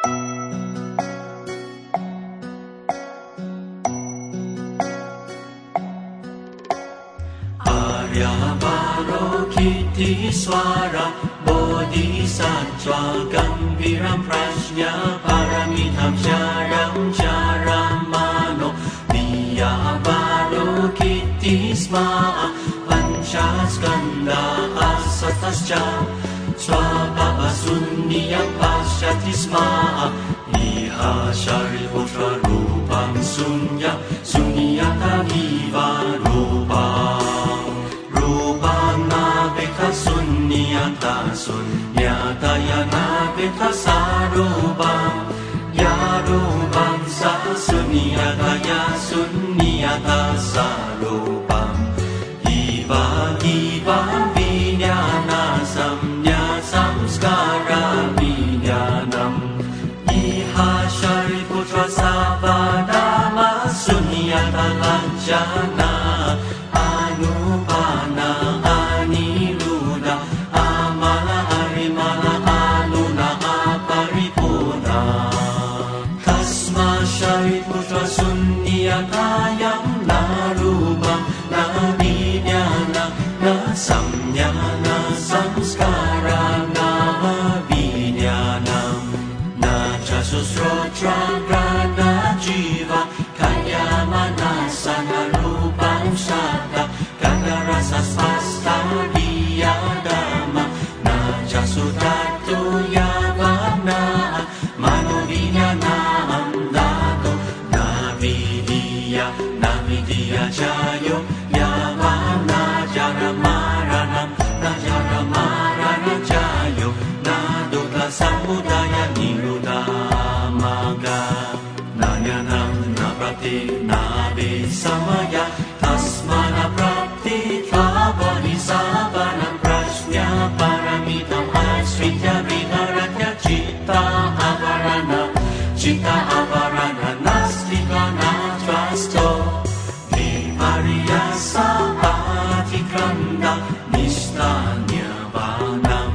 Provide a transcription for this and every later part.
Aryabharokitesvara Bodhisattva Gambiram Prajna Paramitham Sharam Charamano Vyavarokitesma Panchaskanda Asatascha Swabhava Sunyam Paschatisma Iha Shariputra Rupam Sunyam Sunyata Viva Rupam Sunyata sunyata yanabeta sarubam yarubam sa sunyata ya sunyata sarubam iva iva vinyana samnya samskara vinyanam iha shariputra savadama sunyata lanjana anupana aniruddha amala harimala aluna aparipurna tasma shariputra sunyatayam narubam navinyana na samnyana samskara na vinyanam na chasusrotra prana jiva kaya manasana rupam shata rasa swasta diyadama na jasudatu yavana manovinyana amdato navidiya navidiya jayo yavana jaramaranam na jaramarana jayo na dukkha samudaya nirodhamaga nanyanam na prati na visamaya tasmana prati Bodhisattvanam prajna paramitam asritya viharatya citta avarana nastika natvasto vipariyasa atikranda nishtanya vanam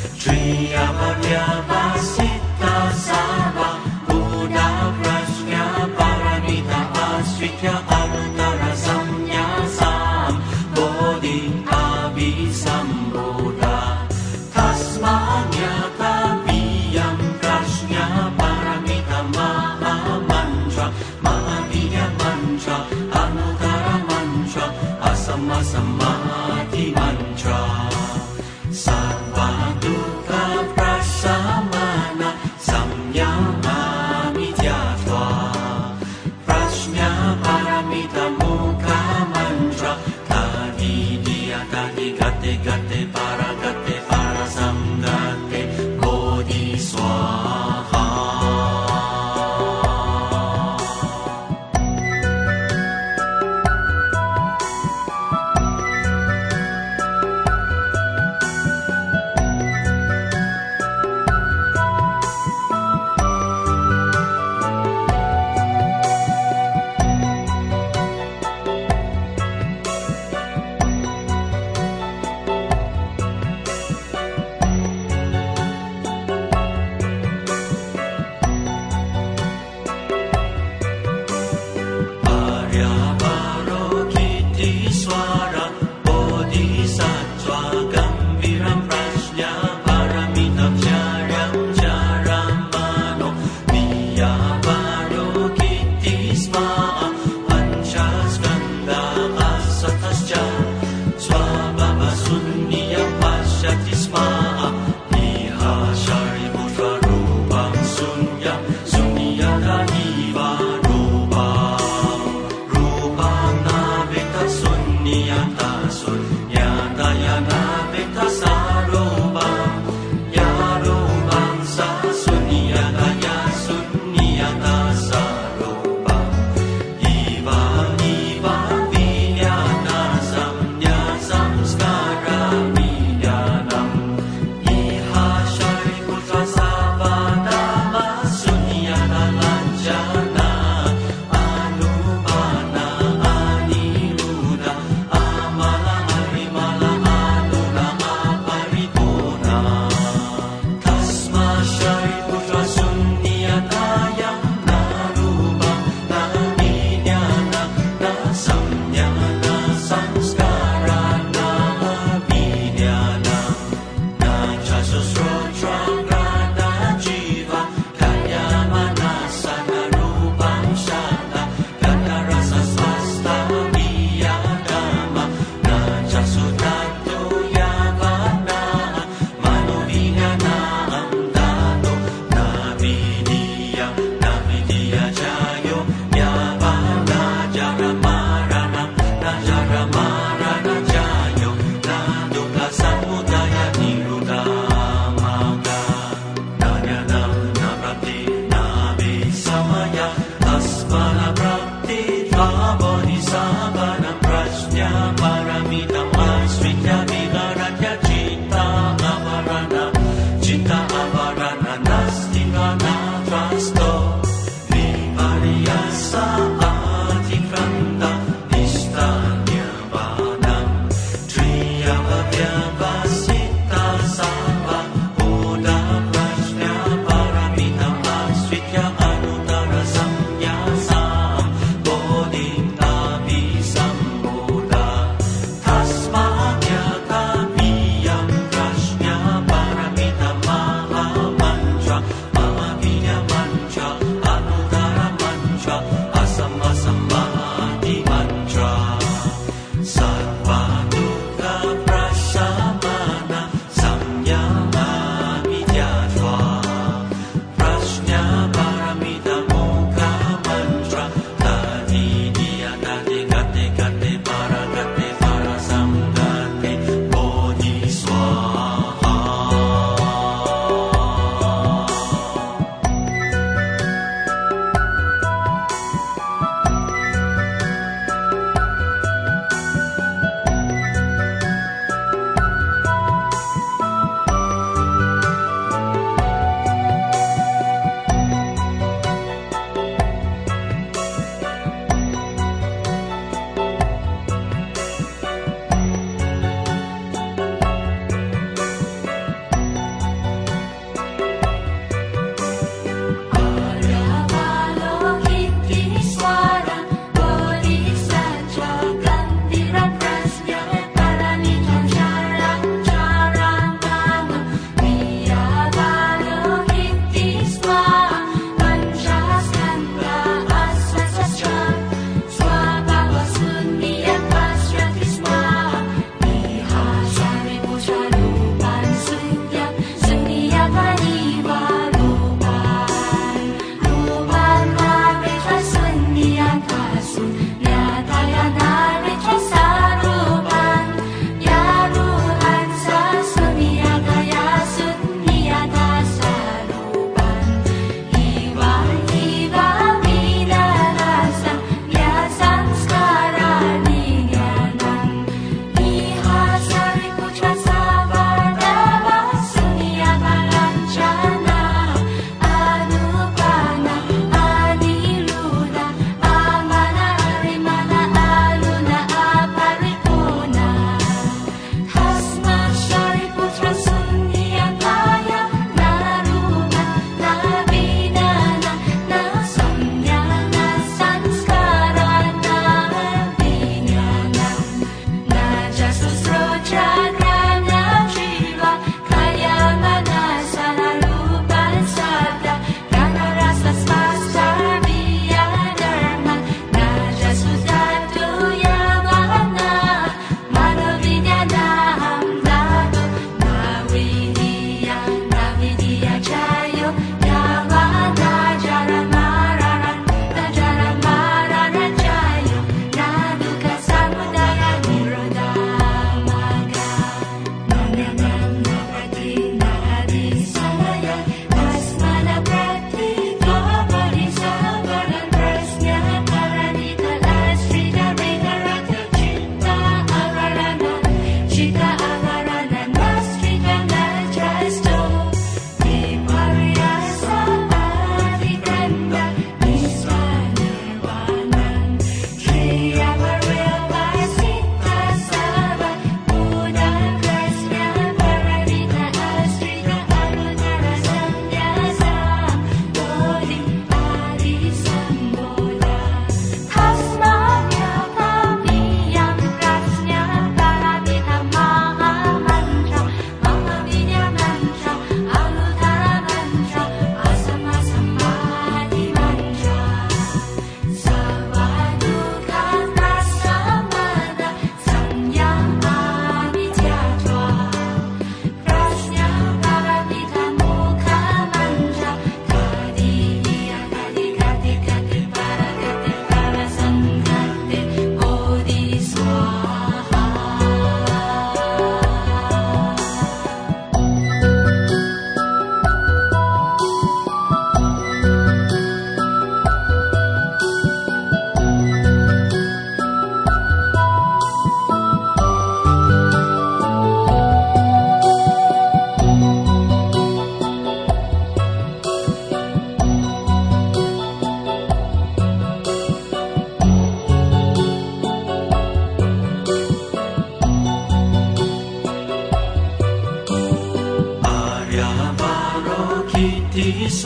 triyavarya-vasita sava buddha prajna paramita asritya anutara samnyasam bodhi abhisambodha tasmanyata viyam prajna paramita maha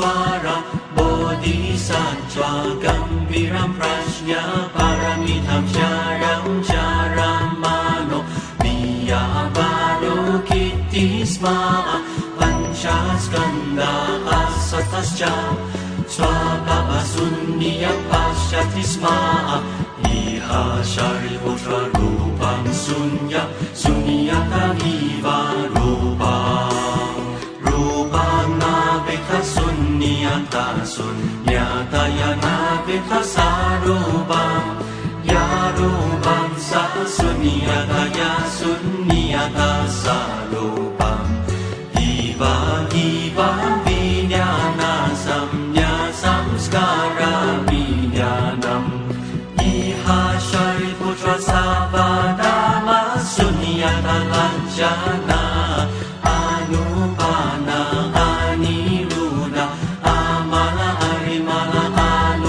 Ishvara Bodhisattva Gambiram Prajna Paramitam Charamano Viyavaro Kittisma Panchaskanda Asatascha Swabhava Sunniya Paschatisma Iha Shariputra Rupam Sunyata Iva Rupam Navita Sunyata Yanavita Sarubam Yarubam Sa Sunyata Sarubam Iva Vinyana Samnya Samskara Vinyanam Iha Shariputra Savadama Sunyata Lanchana Anupana Aniruddha Amala Arimala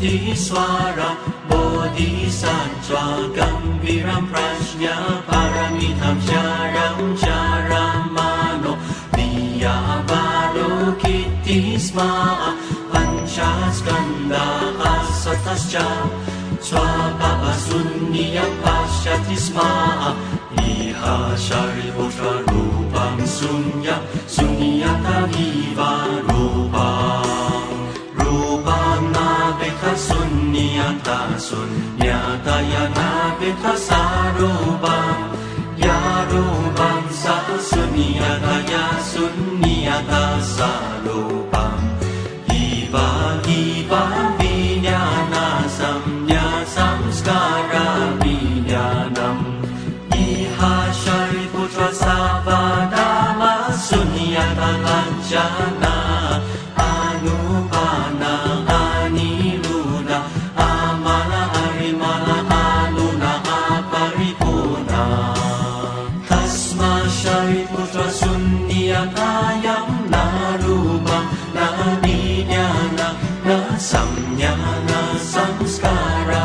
Swara Bodhisattva Gambiram Prajna Paramitam Charamano Viyavalokiti Sma Panchaskanda Asatascha Swabhava Sunniya Pashyati Sma Iha Shariputra Rupam Sunyata Viva Rupam Nabeta Sunyata Yanabeta Sarubam Yarubam Sa Sunyata Sarubam Iva Vinyana Samnya Samskara Vinyanam Iha Shariputra Savadama Sunyata Lanjana Anupana Aniruddha Amala Arimala Anuna Aparipurna Tasma Shariputra Sunyatayam Narupam Navinyana Samnyana Samskara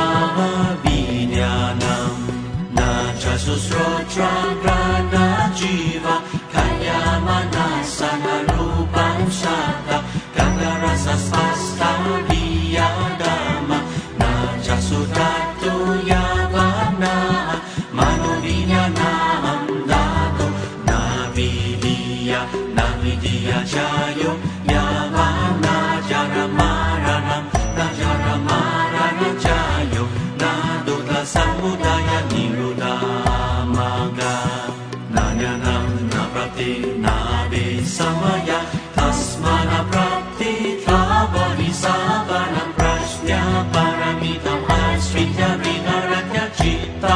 Vinyanam Najasusrotra Grana Jiva Kayamana Sanarupam Shata Kandarasa Spasta Viyadama Najasudatu Yavana Manovinyanam Dato Navidiya Jayo Yavana Jaramaranam Najaramarana Jayo Naduta Samudaya Niruddha Maga Nanyanam Naprapti Nabe Samaya Tasmana Prapti Bodhisattvanam Prajna Paramitam Asritya Viharatya Citta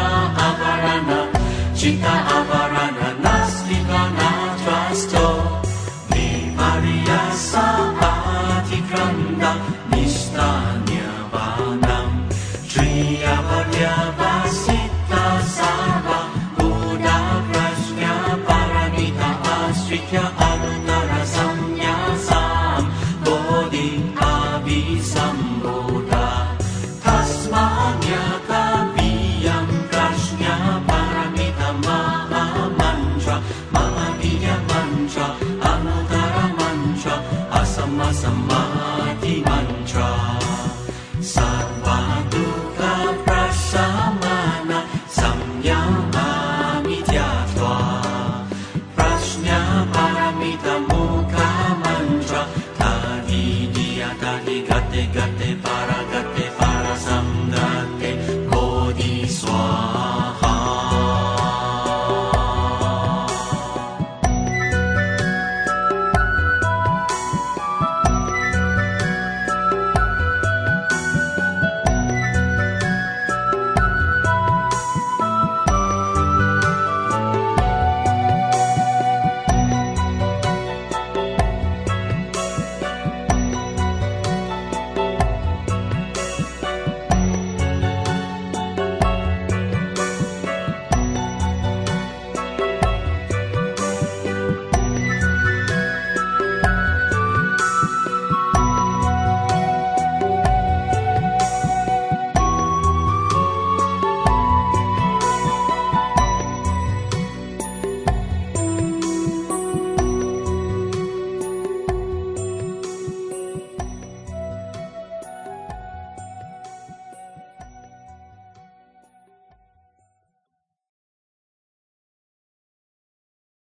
Avarana Naslika Natrasto Vimariya Sapati Kranda Nishtanya Vanam Triyavarya Vasita Sarva Buddha Prajna Paramita Asritya Anutara Samyasam Bodhi Abhisambuddha Tasmanyata Viyam Prajna Paramita Maha Mantra Mahavidya Mantra Anutara Mantra Asama Samadhi Mantra Sarva Dukkha Prasamana Samyama Mityatva Prajna Paramita Mukha Mantra Tadidiya Tadi Gate Paragate Parasamga